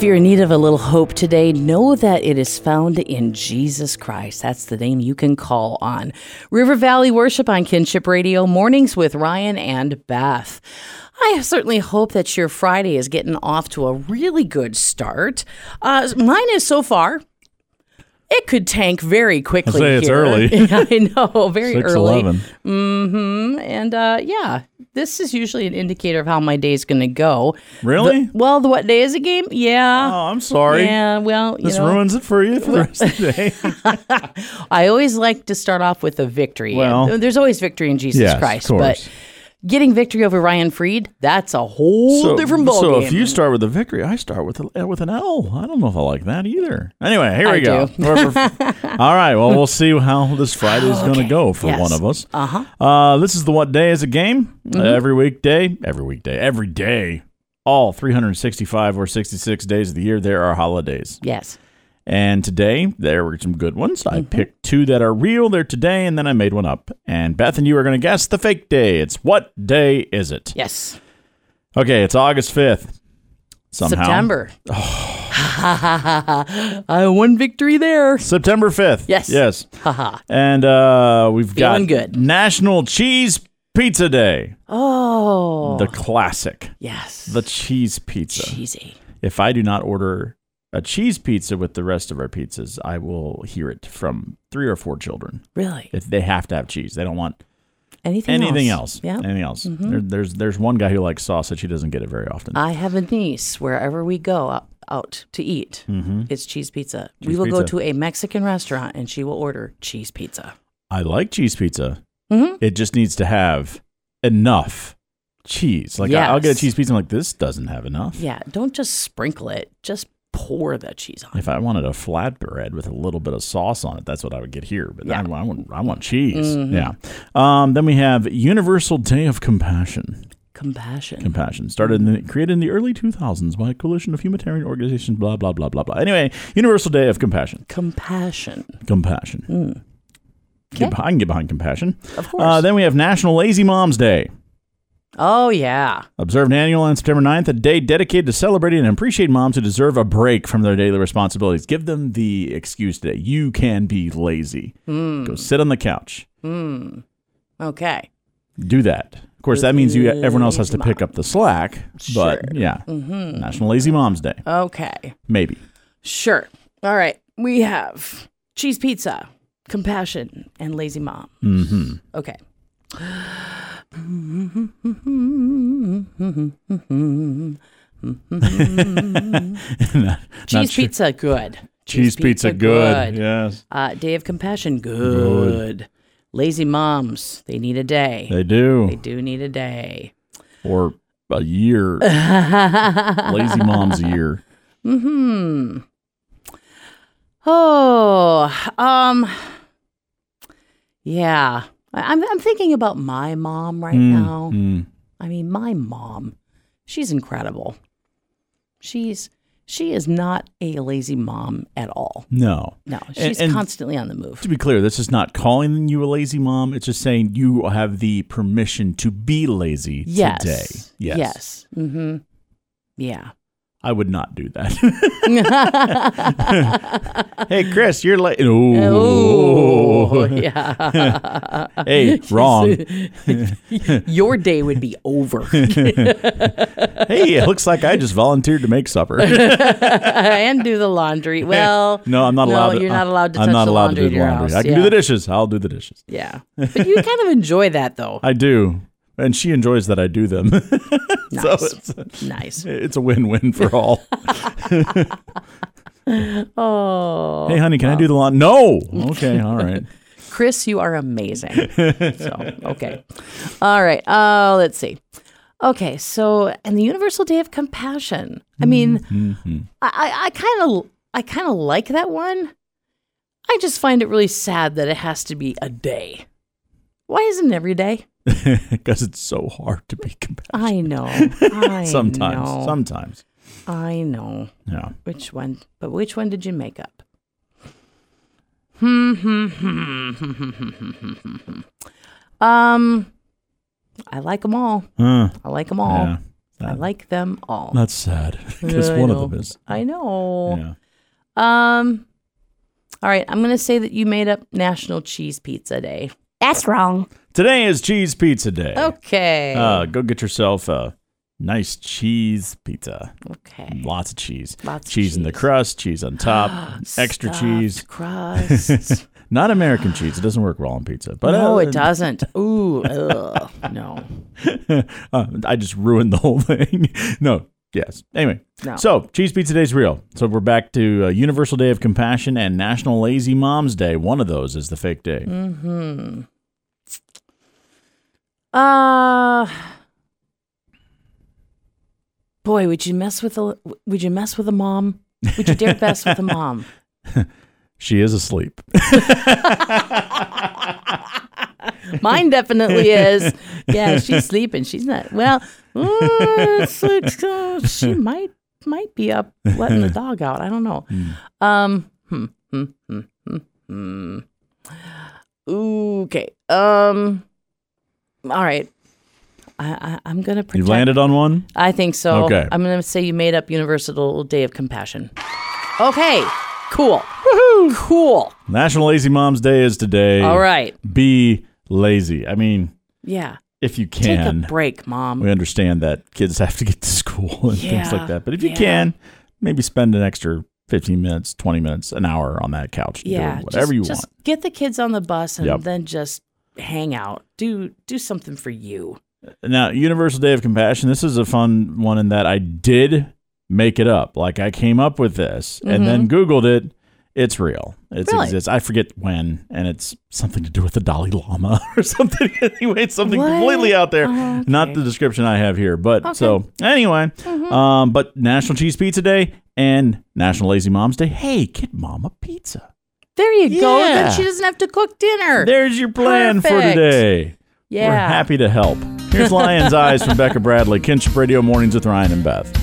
If you're in need of a little hope today, know that it is found in Jesus Christ. That's the name you can call on. River Valley Worship on Kinship Radio, mornings with Ryan and Beth. I certainly hope that your Friday is getting off to a really good start. Mine is so far. It could tank very quickly. I'll say it's here. early. I know, very 6:11. early. Mm-hmm. And this is usually an indicator of how my day's going to go. Really? What day is the game? Yeah. Oh, I'm sorry. Yeah, well, This ruins it for you for the rest of the day. I always like to start off with a victory. Well, There's always victory in Jesus yes, Christ, of course. but getting victory over Ryan Freed, that's a whole different ballgame. So if you start with a victory, I start with an L. I don't know if I like that either. Anyway, here we go. All right, well, we'll see how this Friday is going to go for one of us. This is the What Day Is a Game? Every day, all 365 or 66 days of the year, there are holidays. Yes. And today, there were some good ones. I picked two that are real. They're today, and then I made one up. And Beth and you are going to guess the fake day. It's what day is it? Yes. Okay, it's August 5th. Somehow. September. I won victory there. September 5th. Yes. And we've got Feeling good. National Cheese Pizza Day. Oh. The classic. Yes. The cheese pizza. Cheesy. If I do not order a cheese pizza with the rest of our pizzas, I will hear it from 3 or 4 children. Really? If they have to have cheese. They don't want anything else. Yeah. Anything else. There's one guy who likes sausage. He doesn't get it very often. I have a niece, wherever we go out to eat, it's cheese pizza. We will go to a Mexican restaurant and she will order cheese pizza. I like cheese pizza. It just needs to have enough cheese. Like I'll get a cheese pizza. I'm like, this doesn't have enough. Yeah. Don't just sprinkle it. Just pour the cheese on. If I wanted a flatbread with a little bit of sauce on it, that's what I would get here. But I want cheese. Yeah. Then we have Universal Day of Compassion. Compassion. Created in the early 2000s by a coalition of humanitarian organizations, blah, blah, blah, blah, blah. Anyway, Universal Day of Compassion. Compassion. Okay. I can get behind compassion. Of course. Then we have National Lazy Moms Day. Oh, yeah. Observed annual on September 9th, a day dedicated to celebrating and appreciating moms who deserve a break from their daily responsibilities. Give them the excuse today. You can be lazy. Go sit on the couch. Okay. Do that. Of course, that means everyone else has to pick up the slack. Sure. But, yeah. National Lazy Moms Day. Okay. Maybe. Sure. All right. We have cheese pizza, compassion, and lazy mom. Okay. Cheese pizza, good. Cheese pizza, good. Yes. Day of Compassion, good. Lazy moms, they need a day. They do. They do need a day. Or a year. Lazy mom's a year. Yeah. I'm thinking about my mom right now. I mean, my mom, she's incredible. She is not a lazy mom at all. No. She's constantly on the move. To be clear, this is not calling you a lazy mom. It's just saying you have the permission to be lazy today. Yes. Yeah. I would not do that. Hey, Chris, you're late. Oh, yeah. Hey, wrong. Your day would be over. Hey, it looks like I just volunteered to make supper. And do the laundry. Well, no, I'm not allowed. You're not allowed to I'm touch not the allowed laundry to do the in your laundry. house. I can do the dishes. I'll do the dishes. Yeah. But you kind of enjoy that, though. I do. And she enjoys that I do them. Nice. So it's a win-win for all. Oh. Hey, honey, can I do the lawn? No. Okay, all right. Chris, you are amazing. So, okay. All right. Let's see. Okay, so and the Universal Day of Compassion. I mean, I kind of like that one. I just find it really sad that it has to be a day. Why isn't it every day? Because it's so hard to be compassionate. I know. Sometimes. I know. Yeah. Which one? But which one did you make up? I like them all. I like them all. Yeah. I like them all. That's sad because one of them is. I know. Yeah. All right. I'm going to say that you made up National Cheese Pizza Day. That's wrong. Today is Cheese Pizza Day. Okay. Go get yourself a nice cheese pizza. Okay. Lots of cheese. Lots of cheese in the crust, cheese on top, extra cheese. Crust. Not American cheese. It doesn't work well on pizza. But no, it doesn't. Ooh, no. I just ruined the whole thing. No. Yes. Anyway, So Cheese Pizza Day is real. So we're back to Universal Day of Compassion and National Lazy Moms Day. One of those is the fake day. Mm-hmm. Boy, would you mess with a mom? Would you dare mess with a mom? She is asleep. Mine definitely is. Yeah, she's sleeping. She's not. Well, she might be up letting the dog out. I don't know. Okay. All right. I'm going to protect. You've landed on one? I think so. Okay. I'm going to say you made up Universal Day of Compassion. Okay. Cool. Woohoo! Cool. National Lazy Moms Day is today. All right. Be lazy. I mean, yeah. If you can. Take a break, Mom. We understand that kids have to get to school and things like that. But if you can, maybe spend an extra 15 minutes, 20 minutes, an hour on that couch. Doing whatever you want. Just get the kids on the bus and then just hang out. Do something for you. Now, Universal Day of Compassion, this is a fun one in that I did make it up. Like, I came up with this and then Googled it. It's real. It exists. I forget when, and it's something to do with the Dalai Lama or something. Anyway, it's something completely out there. Okay. Not the description I have here. But so, anyway, but National Cheese Pizza Day and National Lazy Moms Day. Hey, get Mom a pizza. There you go. Then she doesn't have to cook dinner. There's your plan for today. Yeah. We're happy to help. Here's Lion's Eyes from Becca Bradley, Kinship Radio Mornings with Ryan and Beth.